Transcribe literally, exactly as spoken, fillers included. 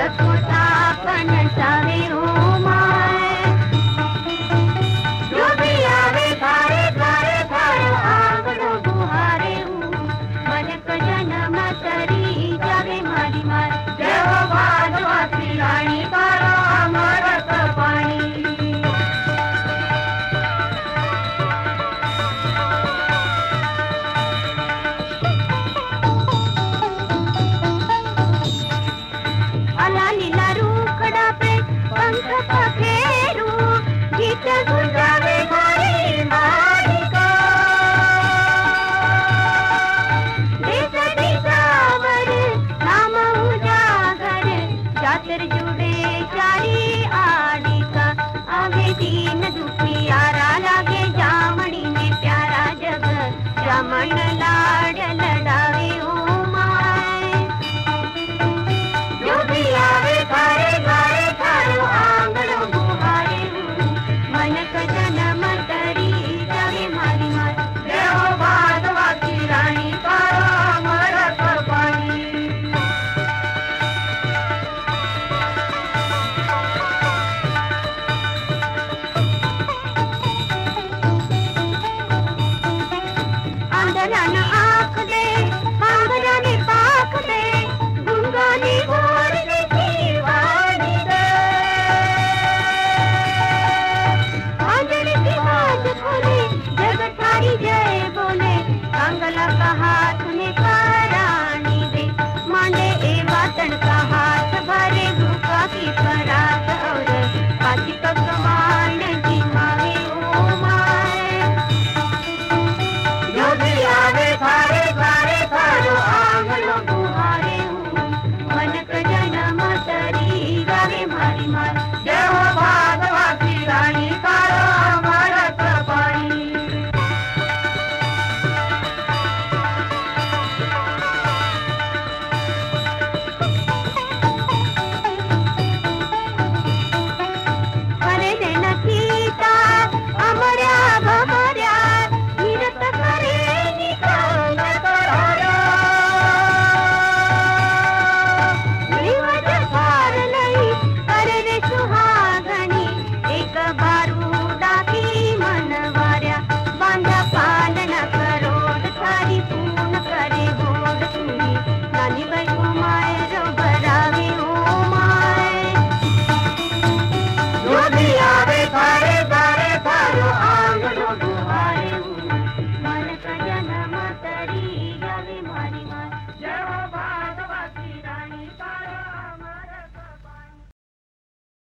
रखोता पन सावे ओ माए जो भी आवे थारे द्वारे थारो आंगणो बुहारे हूँ मनक जन्म तरी जावे मारी मार जय हो भादवासी रानी तारो अमृत पानी लीला रूखड़ा पे पंख पखेरू गीत गुंजावे मारी मालिका देश दिशावर नाम उजागर जातर जुड़े चारी आडिका आगे दीन दुखियारा लागे जामणी में प्यारा जग जामन लाड लड़ावे ओ माए जो भी आवे थारे द्वारे थारो आंगणो बुहारे हूँ मनक जन्म तरी जावे मारी मार जय हो भादवासी रानी तारो अमृत पानी आंदरन आँख दे बांगराने पाख दे गुंगानी भोर दे दीवानी दे आंजन की बात खोले जग थारी जय बोले कंगला का हाथ